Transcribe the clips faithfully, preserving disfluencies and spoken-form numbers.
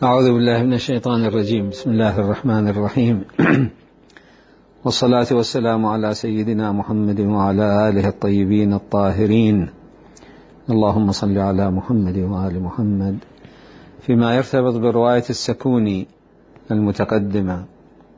أعوذ بالله من الشيطان الرجيم. بسم الله الرحمن الرحيم. والصلاة والسلام على سيدنا محمد وعلى آله الطيبين الطاهرين. اللهم صل على محمد وآل محمد. فيما يرتبط برواية السكوني المتقدمة،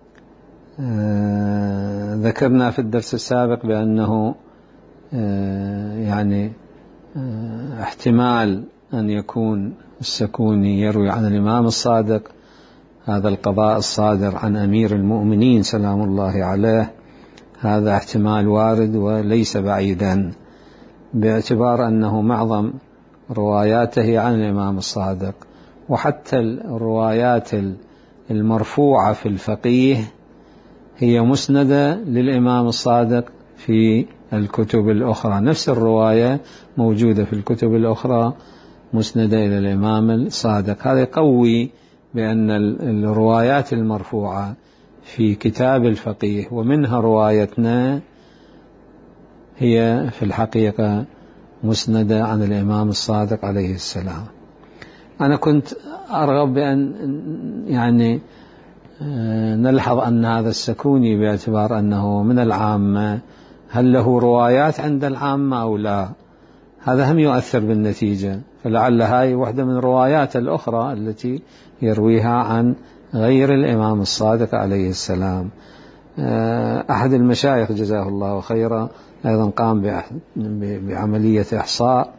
آه ذكرنا في الدرس السابق بأنه آه يعني آه احتمال أن يكون السكوني يروي عن الإمام الصادق هذا القضاء الصادر عن أمير المؤمنين سلام الله عليه، هذا احتمال وارد وليس بعيدا، باعتبار أنه معظم رواياته عن الإمام الصادق، وحتى الروايات المرفوعة في الفقيه هي مسندة للإمام الصادق في الكتب الأخرى، نفس الرواية موجودة في الكتب الأخرى مسندة إلى الإمام الصادق. هذا يقوي بأن الروايات المرفوعة في كتاب الفقيه ومنها روايتنا هي في الحقيقة مسندة عن الإمام الصادق عليه السلام. أنا كنت أرغب بأن يعني نلحظ أن هذا السكوني باعتبار أنه من العامة هل له روايات عند العامة أو لا، هذا هم يؤثر بالنتيجة، فلعل هاي واحدة من الروايات الأخرى التي يرويها عن غير الإمام الصادق عليه السلام. أحد المشايخ جزاه الله خيرا أيضا قام بعملية إحصاء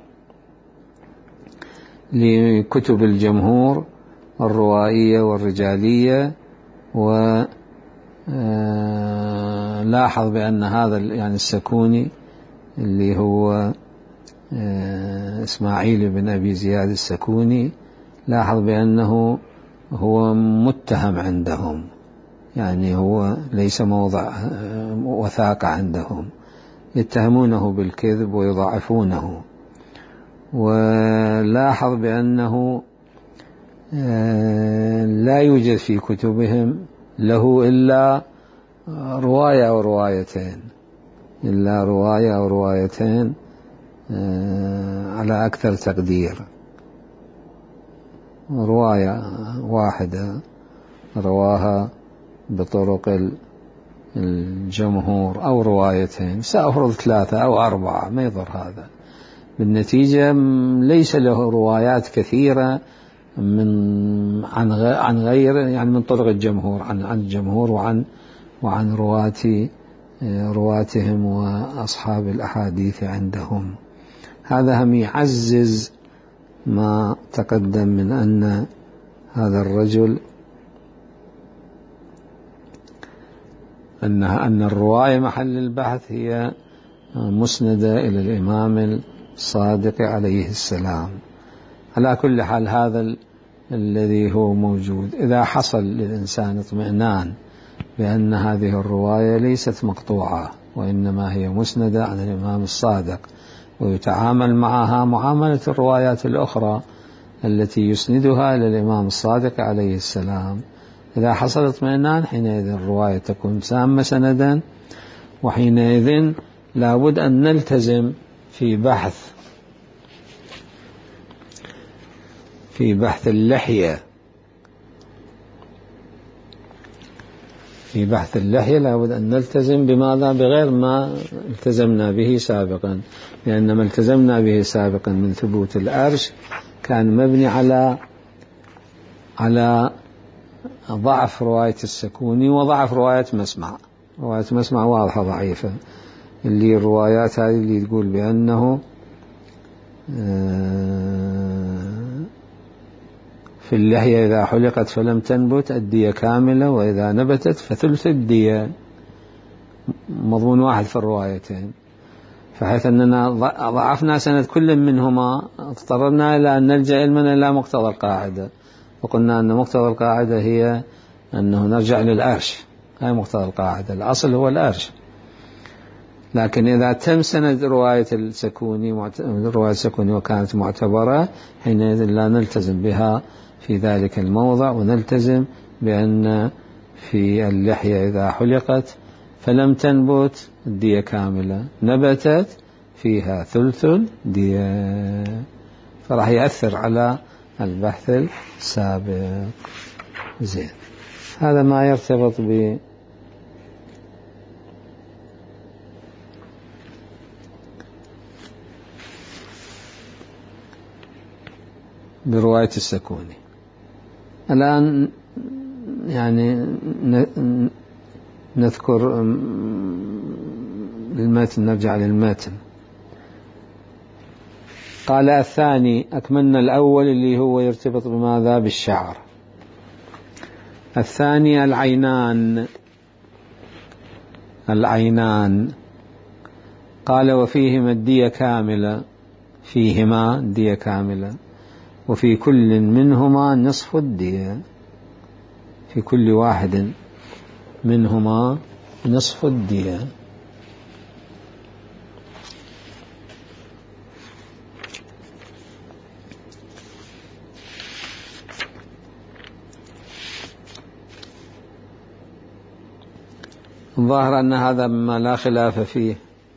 لكتب الجمهور الروائية والرجالية، ولاحظ بأن هذا يعني السكوني اللي هو إسماعيل بن أبي زياد السكوني، لاحظ بأنه هو متهم عندهم، يعني هو ليس موضع وثاقة عندهم، يتهمونه بالكذب ويضعفونه. ولاحظ بأنه لا يوجد في كتبهم له إلا رواية أو روايتين، إلا رواية أو روايتين على أكثر تقدير، رواية واحدة رواها بطرق الجمهور أو روايتين، سأفرض ثلاثة أو أربعة ما يضر هذا، بالنتيجة ليس له روايات كثيرة من عن عن غير يعني من طرق الجمهور، عن عن الجمهور وعن وعن رواتي رواتهم وأصحاب الأحاديث عندهم. هذا هم يعزز ما تقدم من أن هذا الرجل أن أن الرواية محل البحث هي مسندة إلى الإمام الصادق عليه السلام. على كل حال هذا الذي هو موجود، إذا حصل للإنسان اطمئنان بأن هذه الرواية ليست مقطوعة وإنما هي مسندة عن الإمام الصادق ويتعامل معها معاملة الروايات الأخرى التي يسندها إلى الإمام الصادق عليه السلام، إذا حصل اطمئنان حينئذ الرواية تكون سامة سندا، وحينئذ لابد أن نلتزم في بحث في بحث اللحية في بحث اللحية لابد أن نلتزم بماذا؟ بغير ما التزمنا به سابقا، لأن ما التزمنا به سابقا من ثبوت الأرش كان مبني على على ضعف رواية السكوني وضعف رواية مسمع. رواية مسمع واضحة ضعيفة، اللي الروايات هذه اللي تقول بأنه في اللحية إذا حلقت فلم تنبت الدية كاملة، وإذا نبتت فثلث الدية، مضمون واحد في الروايتين، فحيث أننا ضعفنا سند كل منهما اضطررنا إلى أن نلجأ علمنا إلى مقتضى القاعدة، وقلنا أن مقتضى القاعدة هي أنه نرجع للأرش، هاي مقتضى القاعدة، الأصل هو الأرش. لكن إذا تم سند رواية السكوني رواية السكوني وكانت معتبرة حينئذ لا نلتزم بها في ذلك الموضع، ونلتزم بأن في اللحية إذا حلقت فلم تنبت الدية كاملة، نبتت فيها ثلث الدية، فراح يأثر على البحث السابق. زين، هذا ما يرتبط ب برواية السكوني. الآن يعني نذكر المتن، نرجع للمتن. قال الثاني، أكملنا الأول اللي هو يرتبط بماذا؟ بالشعر. الثاني العينان. العينان قال وفيهما الدية كاملة، فيهما الدية كاملة، وفي كل منهما نصف الدية، في كل واحد منهما نصف الدية. الظاهر أن هذا مما لا خلاف فيه،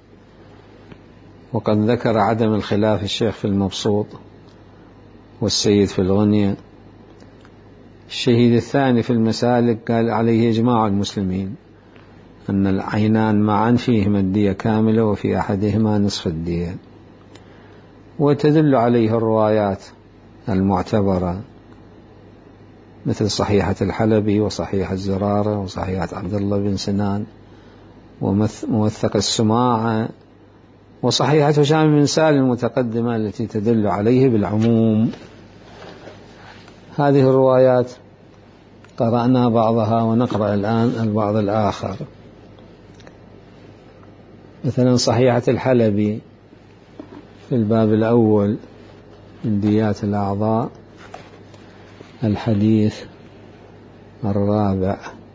وقد ذكر عدم الخلاف الشيخ في المبسوط والسيد في الغنية. الشهيد الثاني في المسالك قال عليه إجماع المسلمين أن العينان معا فيهما الدية كاملة وفي أحدهما نصف الدية، وتدل عليه الروايات المعتبرة مثل صحيحة الحلبي وصحيحة الزرارة وصحيحة عبد الله بن سنان وموثق السماعة وصحيحة هشام بن سالم المتقدمة التي تدل عليه بالعموم. هذه الروايات قرأنا بعضها ونقرأ الآن البعض الآخر. مثلا صحيحة الحلبي في الباب الأول من ديات الأعضاء، الحديث الرابع.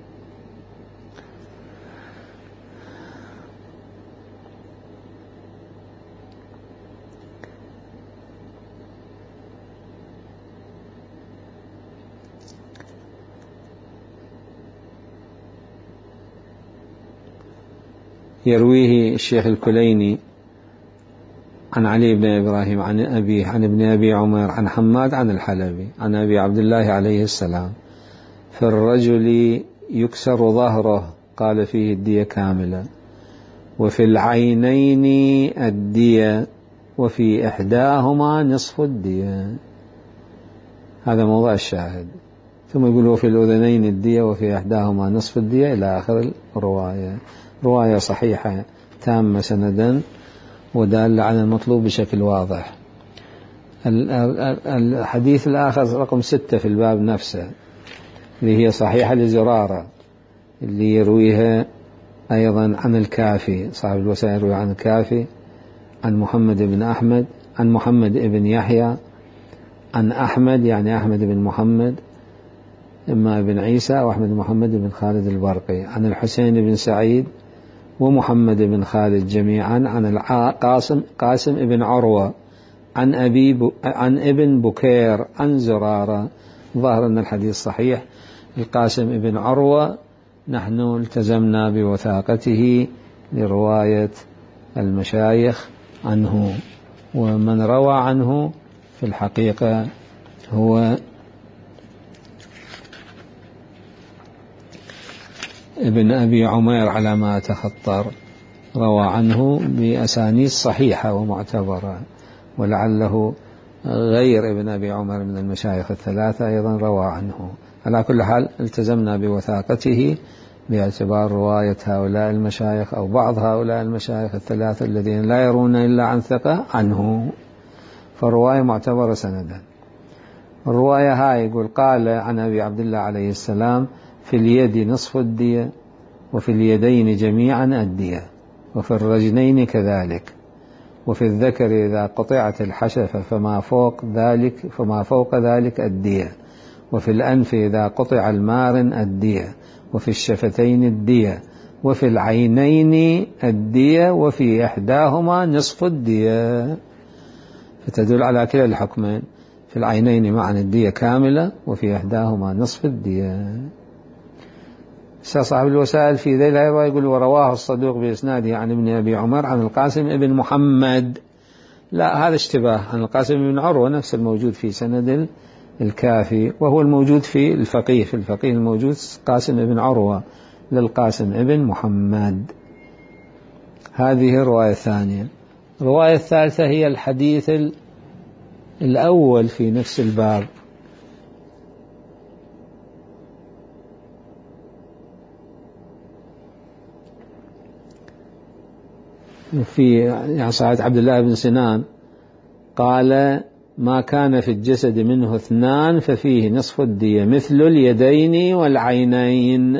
يرويه الشيخ الكليني عن علي بن إبراهيم عن أبيه عن ابن أبي عمر عن حماد عن الحلبي عن أبي عبد الله عليه السلام: في الرجل يكسر ظهره قال فيه الدية كاملة، وفي العينين الدية، وفي إحداهما نصف الدية. هذا موضوع الشاهد. ثم يقول وفي الأذنين الدية وفي إحداهما نصف الدية إلى آخر الرواية. رواية صحيحة تامة سندا ودال على المطلوب بشكل واضح. الحديث الآخر رقم ستة في الباب نفسه اللي هي صحيحة لزرارة، اللي يرويها أيضا عن الكافي، صاحب الوسائل يروي عن الكافي عن محمد بن أحمد عن محمد بن يحيى عن أحمد، يعني أحمد بن محمد إما بن عيسى أو أحمد محمد بن خالد البرقي، عن الحسين بن سعيد ومحمد بن خالد جميعا عن القاسم قاسم بن عروة عن أبي ب... عن ابن بكير عن زرارة. ظاهر أن الحديث صحيح. القاسم بن عروة نحن التزمنا بوثاقته لرواية المشايخ عنه، ومن روى عنه في الحقيقة هو ابن أبي عمير على ما أتخطر، روى عنه بأسانيد صحيحة ومعتبرة، ولعله غير ابن أبي عمر من المشايخ الثلاثة أيضا روى عنه. على كل حال التزمنا بوثاقته باعتبار رواية هؤلاء المشايخ أو بعض هؤلاء المشايخ الثلاثة الذين لا يرون إلا عن ثقة عنه، فالرواية معتبرة سندا. الرواية هاي يقول قال عن أبي عبد الله عليه السلام: في اليد نصف الدية، وفي اليدين جميعا الدية، وفي الرجلين كذلك، وفي الذكر إذا قطعت الحشفة فما فوق ذلك فما فوق ذلك الدية، وفي الأنف إذا قطع المارن الدية، وفي الشفتين الدية، وفي العينين الدية، وفي إحداهما نصف الدية. فتدل على كلا الحكمين، في العينين معا الدية كاملة، وفي إحداهما نصف الدية. صاحب الوسائل في ذي الرواية يقول ورواه الصدوق بإسناده عن ابن أبي عمر عن القاسم ابن محمد. لا، هذا اشتباه، عن القاسم بن عروة نفس الموجود في سند الكافي، وهو الموجود في الفقيه في الفقيه الموجود قاسم بن عروة للقاسم ابن محمد. هذه الرواية الثانية. الرواية الثالثة هي الحديث الأول في نفس الباب، في يعني صحيح عبد الله بن سنان قال: ما كان في الجسد منه اثنان ففيه نصف الدية، مثل اليدين والعينين.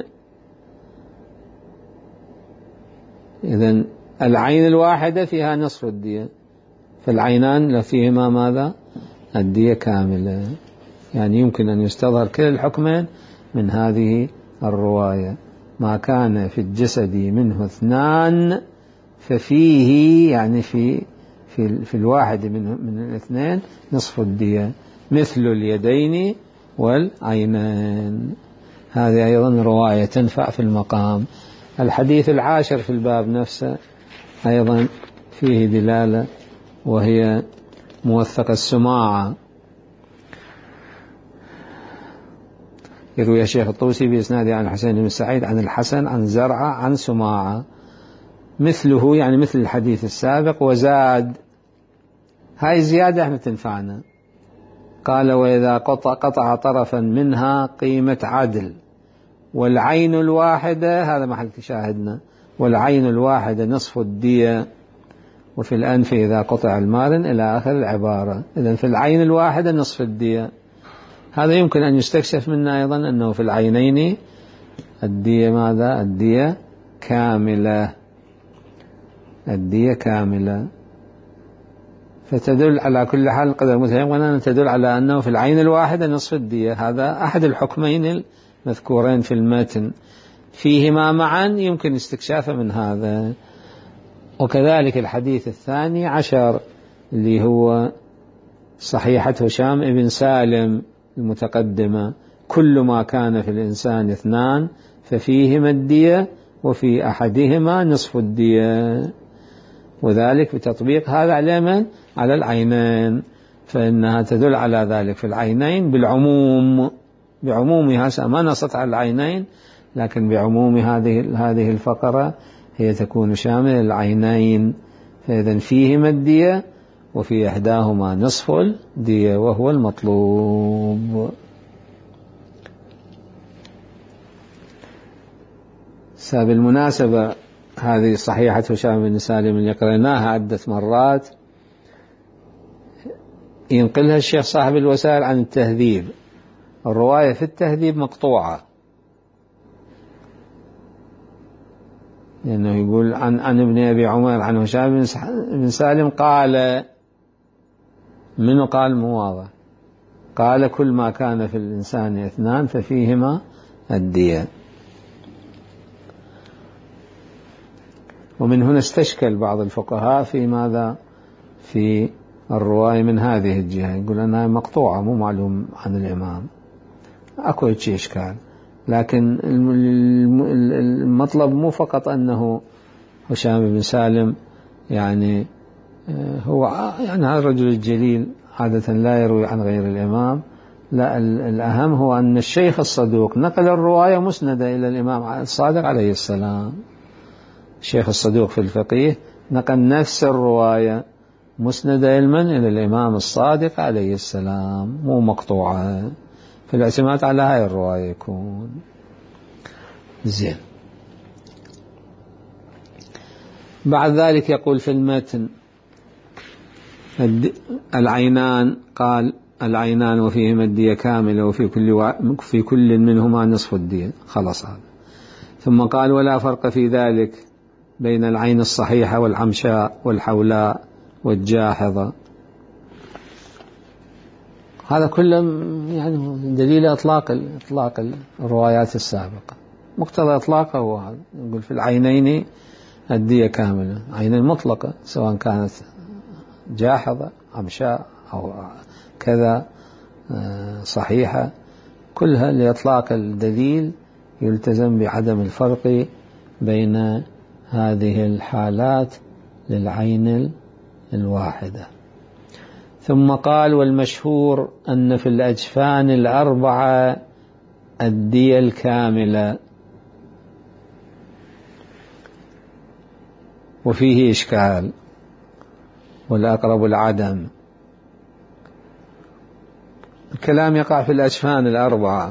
إذن العين الواحدة فيها نصف الدية، فالعينان فيهما ماذا؟ الدية كاملة. يعني يمكن أن يستظهر كلا الحكمين من هذه الرواية. ما كان في الجسد منه اثنان ففيه، يعني في في في الواحد من من الاثنين نصف الدية، مثل اليدين والعينين. هذه أيضا رواية تنفع في المقام. الحديث العاشر في الباب نفسه أيضا فيه دلالة، وهي موثق السماعة. يروي الشيخ الطوسي بإسناده عن الحسين بن سعيد عن الحسن عن زرعة عن سماعة مثله، يعني مثل الحديث السابق، وزاد. هاي زيادة احنا تنفعنا. قال: وإذا قطع, قطع طرفا منها قيمة عدل، والعين الواحدة، هذا محل شاهدنا، والعين الواحدة نصف الدية، وفي الأنف إذا قطع المارن، إلى آخر العبارة. إذن في العين الواحدة نصف الدية. هذا يمكن أن يستكشف منا أيضا أنه في العينين الدية ماذا؟ الدية كاملة، الدية كاملة. فتدل على كل حال قدر متيقن أن تدل على أنه في العين الواحدة نصف الدية. هذا أحد الحكمين المذكورين في المتن، فيهما معا يمكن استكشافه من هذا. وكذلك الحديث الثاني عشر اللي هو صحيحة هشام ابن سالم المتقدمة: كل ما كان في الإنسان اثنان ففيهما الدية، وفي أحدهما نصف الدية. وذلك بتطبيق هذا على من؟ على العينين، فإنها تدل على ذلك في العينين بالعموم، بعمومها، ما نصت على العينين، لكن بعموم هذه هذه الفقرة هي تكون شاملة العينين. فإذا فيهما الدية، وفي إحداهما نصف الدية، وهو المطلوب. بالمناسبة هذه صحيحة هشام بن سالم اللي قرأناها عدة مرات ينقلها الشيخ صاحب الوسائل عن التهذيب. الرواية في التهذيب مقطوعة، لأنه يقول عن عن ابن أبي عمر عن هشام بن سالم قال، منه قال مواضع، قال: كل ما كان في الإنسان اثنان ففيهما الدية. ومن هنا استشكل بعض الفقهاء في ماذا؟ في الرواية من هذه الجهة، يقول أنها مقطوعة مو معلوم عن الإمام، أكو شيء إشكال. لكن المطلب مو فقط أنه هشام بن سالم يعني هو يعني هذا الرجل الجليل عادة لا يروي عن غير الإمام، لا، الأهم هو أن الشيخ الصدوق نقل الرواية مسندة إلى الإمام الصادق عليه السلام. الشيخ الصدوق في الفقيه نقل نفس الرواية مسندة علما إلى الإمام الصادق عليه السلام، مو مقطوعة. في الاعتماد على هاي الرواية يكون زين. بعد ذلك يقول في المتن: العينان، قال: العينان وفيهما الدية كاملة، وفي كل و... في كل منهما نصف الدية. خلاص هذا. ثم قال: ولا فرق في ذلك بين العين الصحيحة والعمشاء والحولاء والجاحظة. هذا كله يعني دليل إطلاق إطلاق الروايات السابقة. مقتضى إطلاقه هو هذا، يقول في العينين الدية كاملة، عين المطلقة سواء كانت جاحظة عمشاء أو كذا صحيحة، كلها لإطلاق الدليل يلتزم بعدم الفرق بين هذه الحالات للعين الواحدة. ثم قال والمشهور أن في الأجفان الأربعة الدية الكاملة، وفيه إشكال والأقرب العدم. الكلام يقع في الأجفان الأربعة.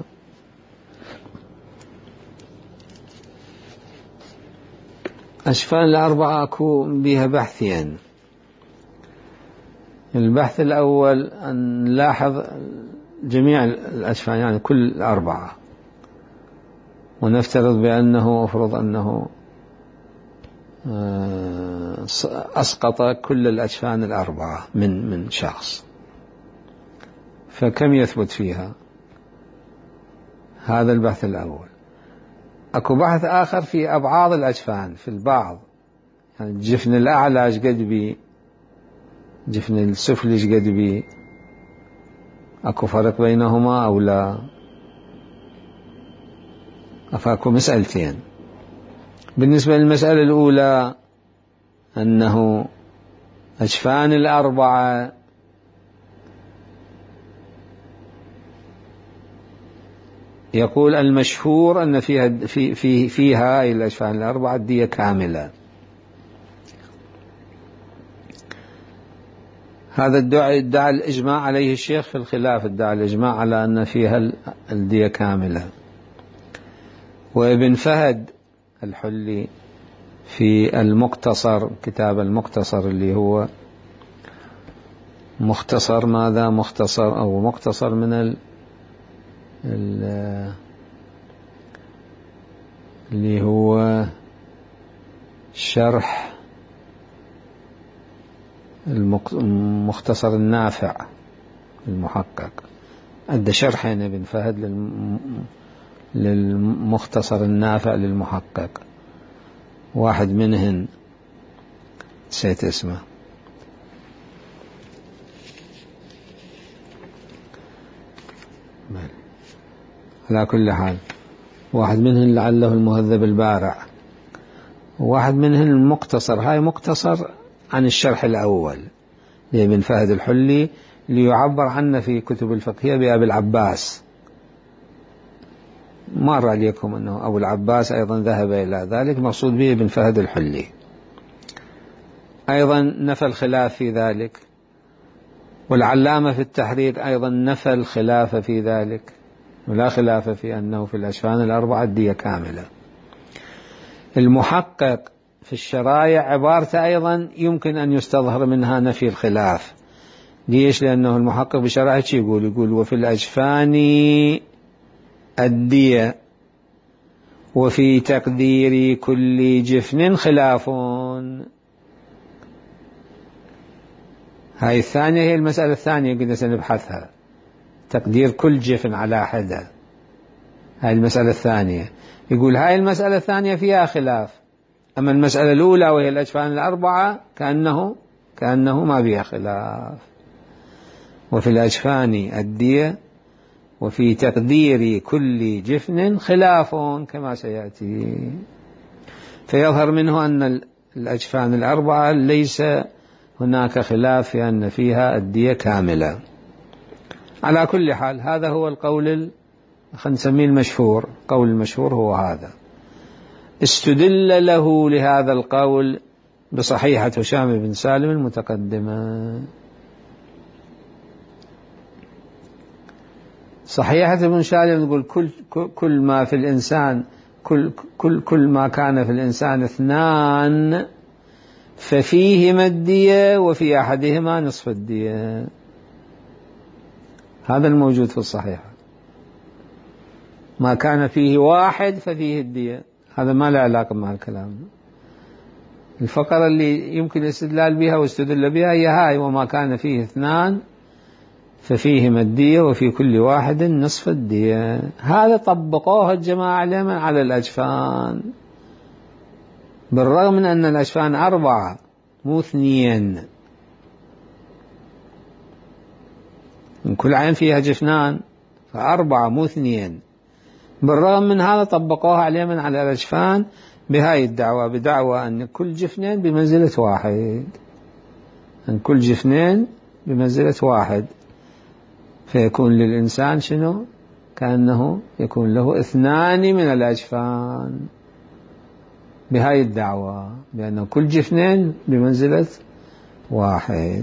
أجفان الأربعة أكو بها بحثين. البحث الأول أن نلاحظ جميع الأجفان يعني كل الأربعة، ونفترض بأنه أفرض أنه أسقط كل الأجفان الأربعة من من شخص، فكم يثبت فيها؟ هذا البحث الأول. أكو بحث آخر في أبعاض الأجفان، في البعض، يعني الجفن الأعلى ايش قد بي، جفن السفلي ايش قد بي، أكو فرق بينهما أو لا؟ أفاكو مسألتين. بالنسبة للمسألة الأولى أنه أجفان الأربعة يقول المشهور أن فيها في في فيها الأجفان الأربعة الدية كاملة. هذا الدعاء ادعى الإجماع عليه الشيخ في الخلاف، ادعى الإجماع على أن فيها الدية كاملة. وابن فهد الحلي في المقتصر، كتاب المقتصر اللي هو مختصر ماذا مختصر أو مقتصر من ال اللي هو شرح المختصر النافع المحقق، أدى شرحين ابن فهد للمختصر النافع للمحقق، واحد منهن نسيت اسمه، على كل حال واحد منهن لعله المهذب البارع، وواحد منهن المقتصر. هاي مقتصر عن الشرح الأول لابن فهد الحلي ليعبر عنه في كتب الفقهية بأبي العباس. مر عليكم أنه أبو العباس أيضا ذهب إلى ذلك، مقصود به ابن فهد الحلي. أيضا نفى الخلاف في ذلك، والعلامة في التحرير أيضا نفى الخلاف في ذلك، ولا خلاف في أنه في الأجفان الأربعة الدية كاملة. المحقق في الشرايع عبارته أيضا يمكن أن يستظهر منها نفي الخلاف. ليش؟ لأنه المحقق بشرائعه يقول يقول وفي الأجفان الدية وفي تقدير كل جفن خلاف. هاي الثانية هي المسألة الثانية قد سنبحثها، تقدير كل جفن على حدة. هاي المسألة الثانية، يقول هاي المسألة الثانية فيها خلاف، أما المسألة الأولى وهي الأجفان الأربعة كأنه كأنه ما فيها خلاف. وفي الأجفان الدية وفي تقدير كل جفن خلاف كما سيأتي. فيظهر منه أن الأجفان الأربعة ليس هناك خلاف في أن فيها الدية كاملة. على كل حال هذا هو القول خلينا نسميه المشهور. قول المشهور هو هذا. استدل له لهذا القول بصحيحة هشام بن سالم المتقدمة. صحيحة ابن سالم تقول كل كل ما في الإنسان كل كل كل ما كان في الإنسان اثنان ففيهما الدية وفي أحدهما نصف الدية. هذا الموجود في الصحيحة. ما كان فيه واحد ففيه الدية، هذا ما له علاقة مع الكلام. الفقرة اللي يمكن الاستدلال بها واستدل بها هي هاي وما كان فيه اثنان ففيهما الدية وفي كل واحد نصف الدية. هذا طبقوه الجماعة اليمن على الأجفان، بالرغم من أن الأجفان أربعة مو اثنين، من كل عين فيها جفنان فأربعة مو اثنين. بالرغم من هذا طبقوها على اليمن على الأجفان بهاي الدعوة، بدعوة أن كل جفنين بمنزلة واحد، أن كل جفنين بمنزلة واحد، فيكون للإنسان شنو؟ كأنه يكون له اثنان من الأجفان بهاي الدعوة، بأن كل جفنين بمنزلة واحد.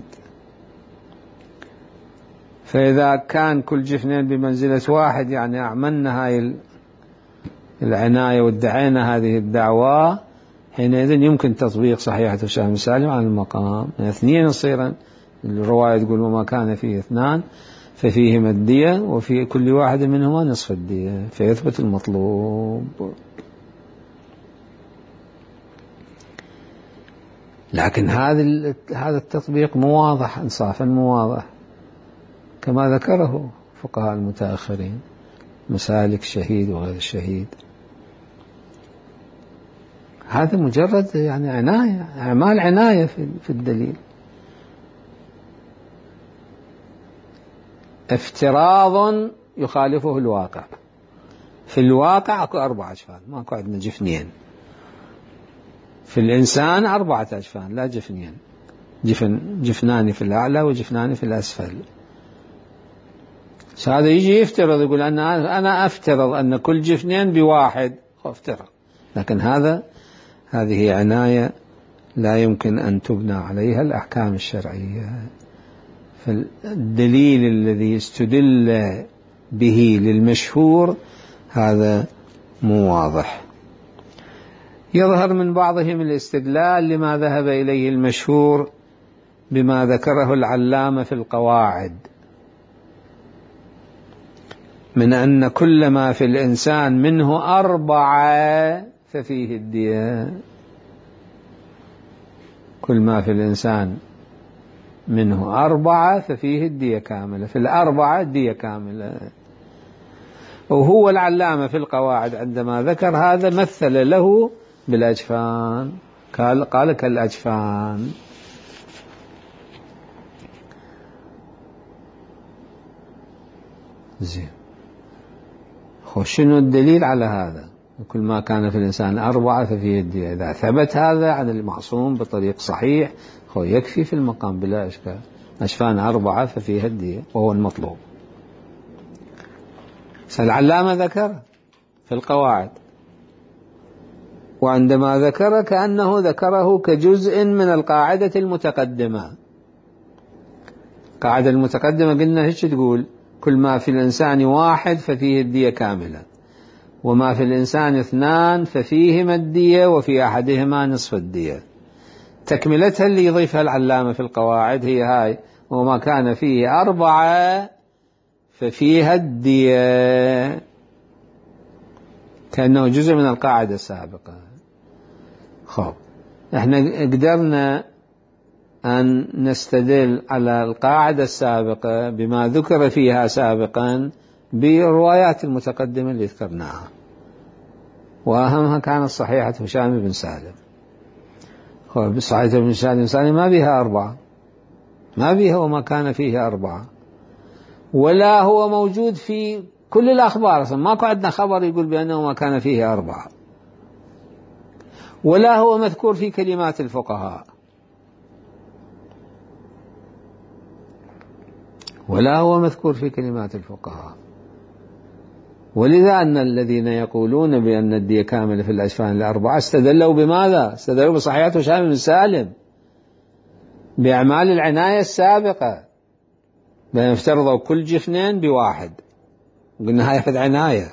فإذا كان كل جفنين بمنزلة واحد يعني أعملنا هاي العناية وادعينا هذه الدعوة، حينئذ يمكن تطبيق صحيحة هشام بن سالم على المقام. يعني اثنين يصيرا، الرواية تقول وما كان فيه اثنان ففيهما الدية وفي كل واحد منهما نصف الدية، فيثبت المطلوب. لكن هذا هذا التطبيق مو واضح، انصافا مو واضح كما ذكره فقهاء المتأخرين، مسالك الشهيد وغير الشهيد. هذا مجرد يعني عناية، أعمال عناية في الدليل. افتراض يخالفه الواقع. في الواقع اكو أربع أجفان، ماكو عندنا جفنين. في الإنسان أربعة أجفان لا جفنين، جفن جفنان في الأعلى وجفنان في الأسفل. هذا يجي يفترض يقول أنا أنا أفترض أن كل جفنين بواحد، افترض. لكن هذا هذه عناية لا يمكن أن تبنى عليها الأحكام الشرعية. فالدليل الذي استدل به للمشهور هذا مو واضح. يظهر من بعضهم الاستدلال لما ذهب إليه المشهور بما ذكره العلامة في القواعد من أن كل ما في الإنسان منه أربعة ففيه الدية. كل ما في الإنسان منه أربعة ففيه الدية كاملة، في الأربعة الدية كاملة. وهو العلامة في القواعد عندما ذكر هذا مثل له بالأجفان، قال قال كالأجفان. زين، شنو الدليل على هذا؟ كل ما كان في الإنسان أربعة ففيه الدية. إذا ثبت هذا عن المعصوم بطريق صحيح هو يكفي في المقام بلا إشكال. أجفان أربعة ففيها الدية وهو المطلوب. العلامة ذكر في القواعد، وعندما ذكر كأنه ذكره كجزء من القاعدة المتقدمة. القاعدة المتقدمة قلنا هيك تقول كل ما في الإنسان واحد ففيه الدية كاملة، وما في الإنسان اثنان ففيهما الدية وفي أحدهما نصف الدية. تكملتها اللي يضيفها العلامة في القواعد هي هاي وما كان فيه أربعة ففيها الدية، كأنه جزء من القاعدة السابقة. خب احنا قدرنا أن نستدل على القاعدة السابقة بما ذكر فيها سابقا بالروايات المتقدمة اللي ذكرناها، وأهمها كانت صحيحة هشام بن سالم. خب صحيحة بن سالم سالم ما بها أربعة، ما بها وما كان فيه أربعة، ولا هو موجود في كل الأخبار. أصلا ماكو عندنا خبر يقول بأنه ما كان فيه أربعة، ولا هو مذكور في كلمات الفقهاء، ولا هو مذكور في كلمات الفقهاء. ولذا أن الذين يقولون بأن الدية كاملة في الأجفان الأربعة استدلوا بماذا؟ استدلوا بصحيحة هشام بن سالم، بأعمال العناية السابقة، بأن افترضوا كل جفنين بواحد، قلنا هاي فد عناية.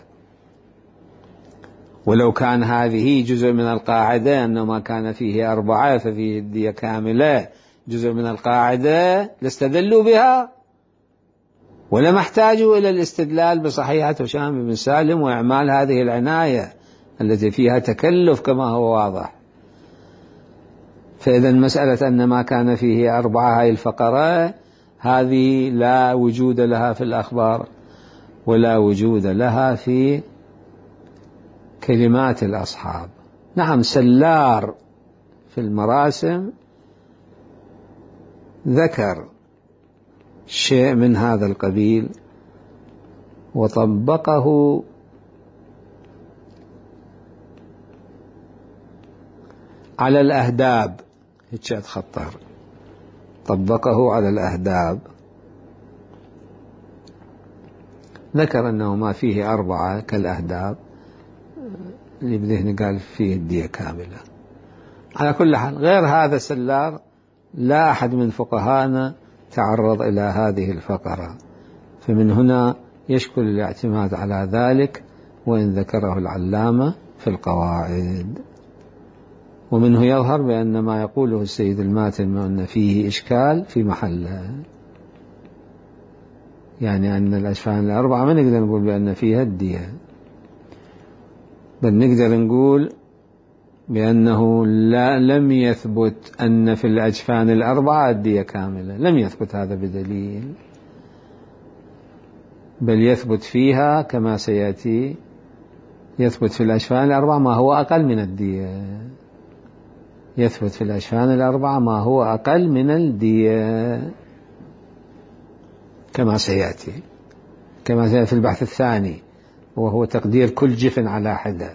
ولو كان هذه جزء من القاعدة أنه ما كان فيه أربعة ففيه الدية كاملة جزء من القاعدة لاستدلوا بها، ولم احتاجوا إلى الاستدلال بصحيحة هشام بن سالم وإعمال هذه العناية التي فيها تكلف كما هو واضح. فإذا مسألة أن ما كان فيه أربعة هاي الفقرة هذه لا وجود لها في الأخبار ولا وجود لها في كلمات الأصحاب. نعم سلار في المراسم ذكر شيء من هذا القبيل وطبقه على الأهداب، هيك خطر طبقه على الأهداب، ذكر أنه ما فيه أربعة كالأهداب اللي بذهني قال فيه الدية كاملة. على كل حال غير هذا السلار لا أحد من فقهانا تعرض إلى هذه الفقرة، فمن هنا يشكل الاعتماد على ذلك وإن ذكره العلامة في القواعد. ومنه يظهر بأن ما يقوله السيد الماتن أن فيه إشكال في محله، يعني أن الأجفان الأربعة ما نقدر نقول بأن فيها الدية، بل نقدر نقول بأنه لا لم يثبت أن في الأجفان الأربعة الدية كاملة، لم يثبت هذا بدليل، بل يثبت فيها كما سيأتي يثبت في الأجفان الأربعة ما هو أقل من الدية، يثبت في الأجفان الأربعة ما هو أقل من الدية كما سيأتي كما سيأتي في البحث الثاني، وهو تقدير كل جفن على حدة.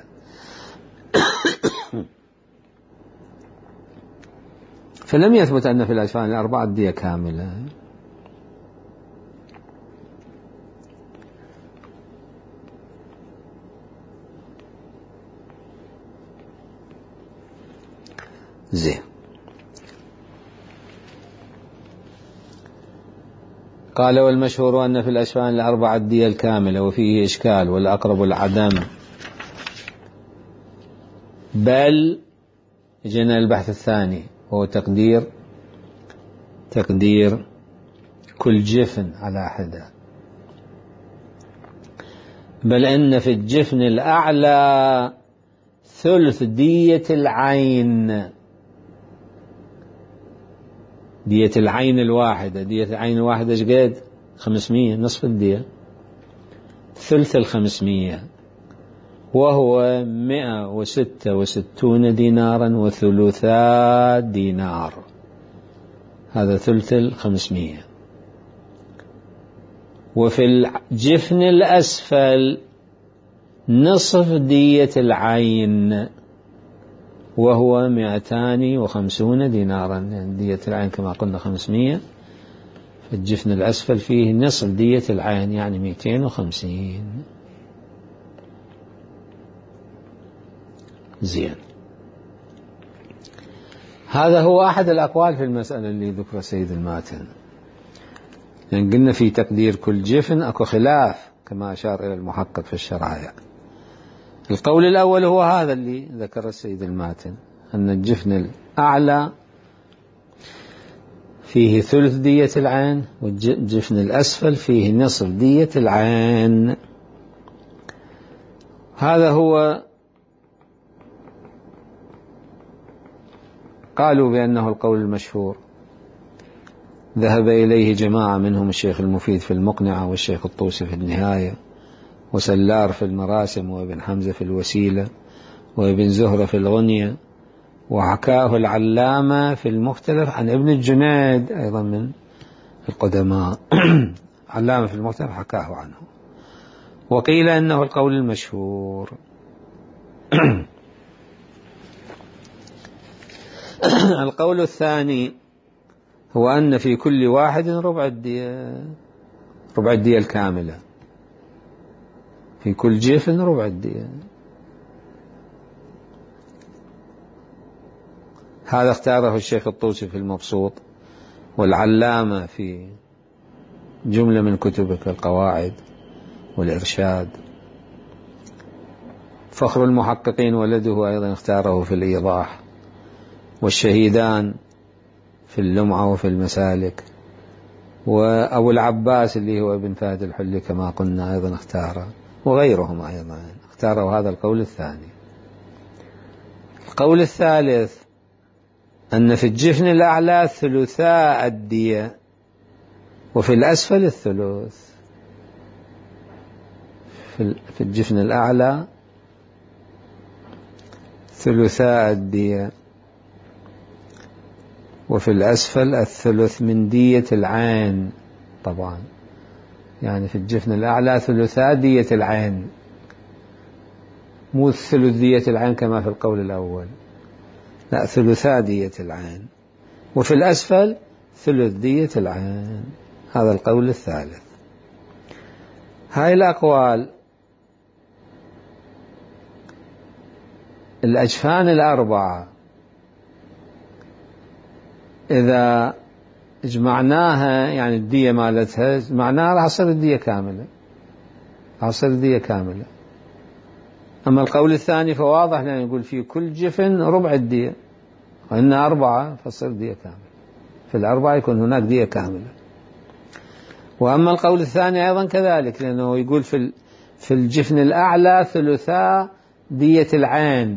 فلم يثبت أن في الأجفان الأربعة الدية كاملة. زين. قال والمشهور أن في الأجفان الأربعة الدية الكاملة وفيه إشكال والأقرب العدم، بل جينا البحث الثاني هو تقدير تقدير كل جفن على حدة، بل إن في الجفن الأعلى ثلث دية العين، دية العين الواحدة، دية العين الواحدة ايش قد؟ خمسمية، نصف الدية، ثلث الخمسمية، وهو مئة وستة وستون دينارا وثلثا دينار، هذا ثلث الخمسمية. وفي الجفن الأسفل نصف دية العين، وهو مئتان وخمسون دينارا، يعني دية العين كما قلنا خمسمية، في الجفن الأسفل فيه نصف دية العين يعني مئتين وخمسين. زين. هذا هو أحد الأقوال في المسألة اللي ذكر سيد الماتن، لأن قلنا في تقدير كل جفن أكو خلاف كما أشار إلى المحقق في الشرائع. القول الأول هو هذا اللي ذكر السيد الماتن، أن الجفن الأعلى فيه ثلث دية العين، والجفن الأسفل فيه نصف دية العين. هذا هو قالوا بأنه القول المشهور، ذهب إليه جماعة منهم الشيخ المفيد في المقنعة والشيخ الطوسي في النهاية وسلار في المراسم وابن حمزة في الوسيلة وابن زهرة في الغنية، وحكاه العلامة في المختلف عن ابن الجنيد أيضا من القدماء علامة في المختلف حكاه عنه، وقيل أنه القول المشهور. القول الثاني هو أن في كل واحد ربع الدية، ربع الدية الكاملة، في كل جفن ربع الدية. هذا اختاره الشيخ الطوسي في المبسوط، والعلامة في جملة من كتبه كالقواعد والإرشاد. فخر المحققين ولده أيضا اختاره في الإيضاح، والشهيدان في اللمعة وفي المسالك، وأبو العباس اللي هو ابن فهد الحلي كما قلنا أيضا اختاره، وغيرهم أيضا اختاروا هذا القول الثاني. القول الثالث أن في الجفن الأعلى ثلثاء الدية وفي الأسفل الثلث، في الجفن الأعلى ثلثاء الدية وفي الأسفل الثلث من دية العين. طبعا يعني في الجفن الأعلى ثلثاء دية العين، مو ثلث دية العين كما في القول الأول، لا ثلثاء دية العين. وفي الأسفل ثلث دية العين. هذا القول الثالث. هاي الأقوال الأجفان الأربعة إذا جمعناها يعني الدية مالتها جمعناها راح تصير الدية كاملة، راح تصير الدية كاملة. أما القول الثاني فواضح لأن يقول في كل جفن ربع الدية، وإن أربعة فتصير دية كاملة، في الأربعة يكون هناك دية كاملة. وأما القول الثاني أيضا كذلك، لأنه يقول في في الجفن الأعلى ثلثا دية العين،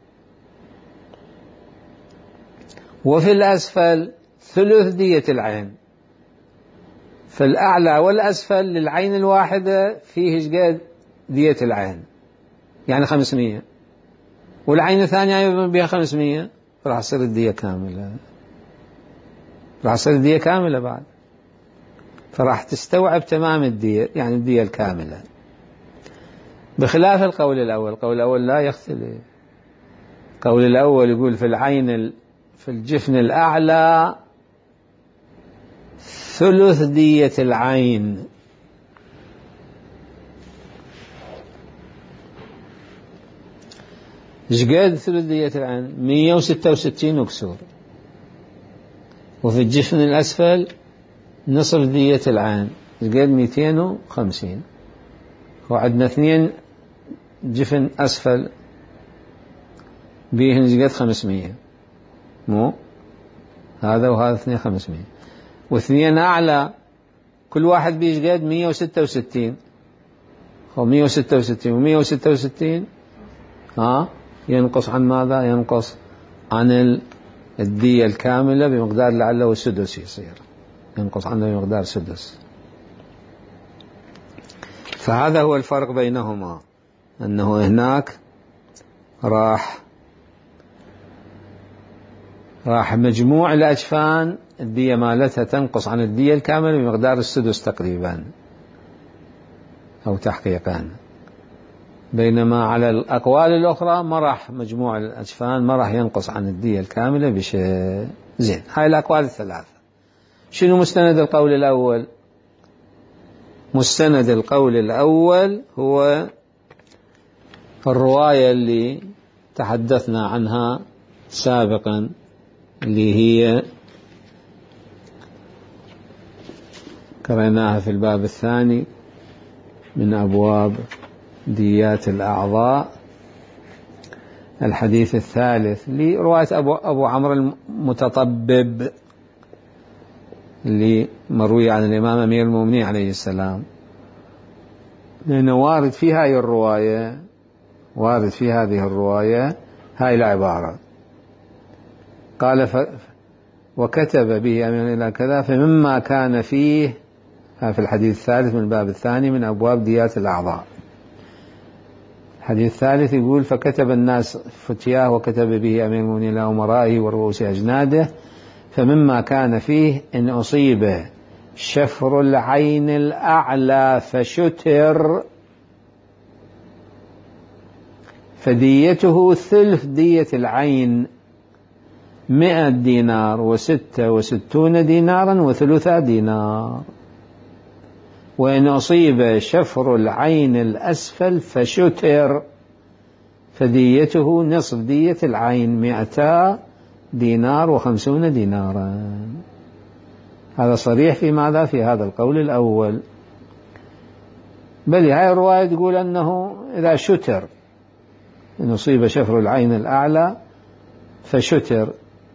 وفي الأسفل ثلث دية العين. فالأعلى والأسفل للعين الواحدة فيه شقد دية العين، يعني خمسمية، والعين الثانية أيضا بها خمسمية، راح تصير الدية كاملة، راح تصير الدية كاملة بعد، فراح تستوعب تمام الدية، يعني الدية الكاملة، بخلاف القول الأول. القول الأول لا يختلف. القول الأول يقول في العين في الجفن الأعلى ثلث دية العين، شقد ثلث دية العين؟ مية وستة وستين وكسور. وفي الجفن الأسفل نصف دية العين، شقد مئتين وخمسين. وعندنا اثنين جفن أسفل بيهن شقد خمسمية، مو هذا وهذا اثنين خمسمية، واثنين أعلى كل واحد بيش قد مية وستة وستين. هو مية وستة وستين ومية وستة وستين ها ينقص عن ماذا؟ ينقص عن الدية الكاملة بمقدار لعله سدس، يصير ينقص عنه بمقدار سدس. فهذا هو الفرق بينهما، أنه هناك راح راح مجموع الأجفان الدية مالتها تنقص عن الدية الكاملة بمقدار السدس تقريبا أو تحقيقا، بينما على الأقوال الأخرى ما راح مجموع الأجفان ما راح ينقص عن الدية الكاملة بشيء. زين، هاي الأقوال الثلاثة. شنو مستند القول الأول؟ مستند القول الأول هو الرواية اللي تحدثنا عنها سابقا، اللي هي قرأناها في الباب الثاني من أبواب ديات الأعضاء، الحديث الثالث لرواية أبو, أبو عمرو المتطبب اللي مروي عن الإمام أمير المؤمنين عليه السلام، لأنه وارد في هذه الرواية وارد في هذه الرواية هاي العبارة، قال ف وكتب به أمير إلى كذا فمما كان فيه، في الحديث الثالث من الباب الثاني من أبواب ديات الأعضاء. الحديث الثالث يقول فكتب الناس فتياه وكتب به أمير المؤمنين إلى أمرائه ورؤوس أجناده، فمما كان فيه إن أصيب شفر العين الأعلى فشتر فديته ثلث دية العين مئة دينار وستة وستون دينارا وثلثا دينار، وإن أصيب شفر العين الأسفل فشتر فديته نصف دية العين مئتا دينار وخمسون دينارا. هذا صريح في ماذا؟ في هذا القول الأول. بل هاي الرواية تقول أنه إذا شتر إن أصيب شفر العين الأعلى فشتر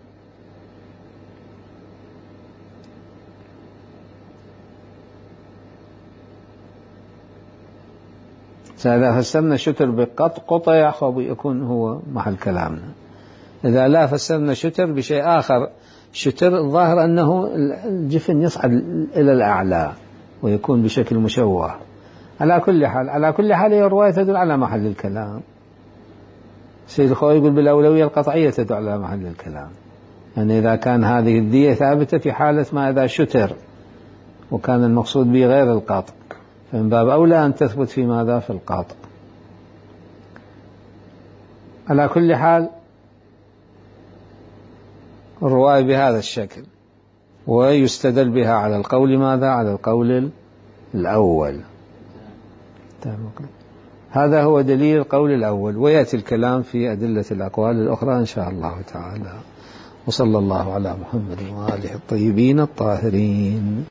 إذا فسرنا شتر بقط قطع يكون هو محل كلامنا. إذا لا فسرنا شتر بشيء آخر، شتر الظاهر أنه الجفن يصعد إلى الأعلى ويكون بشكل مشوه. على كل حال على كل حال هي الرواية تدل على محل الكلام. سيد الخوي يقول بالأولوية القطعية تدل على محل الكلام، يعني إذا كان هذه الدية ثابتة في حالة ما إذا شتر وكان المقصود به غير القطع، فمن باب أولى أن تثبت في ماذا؟ في القاطع. على كل حال الرواية بهذا الشكل. ويستدل بها على القول ماذا؟ على القول الأول. هذا هو دليل القول الأول، ويأتي الكلام في أدلة الأقوال الأخرى إن شاء الله تعالى. وصلى الله على محمد وآله الطيبين الطاهرين.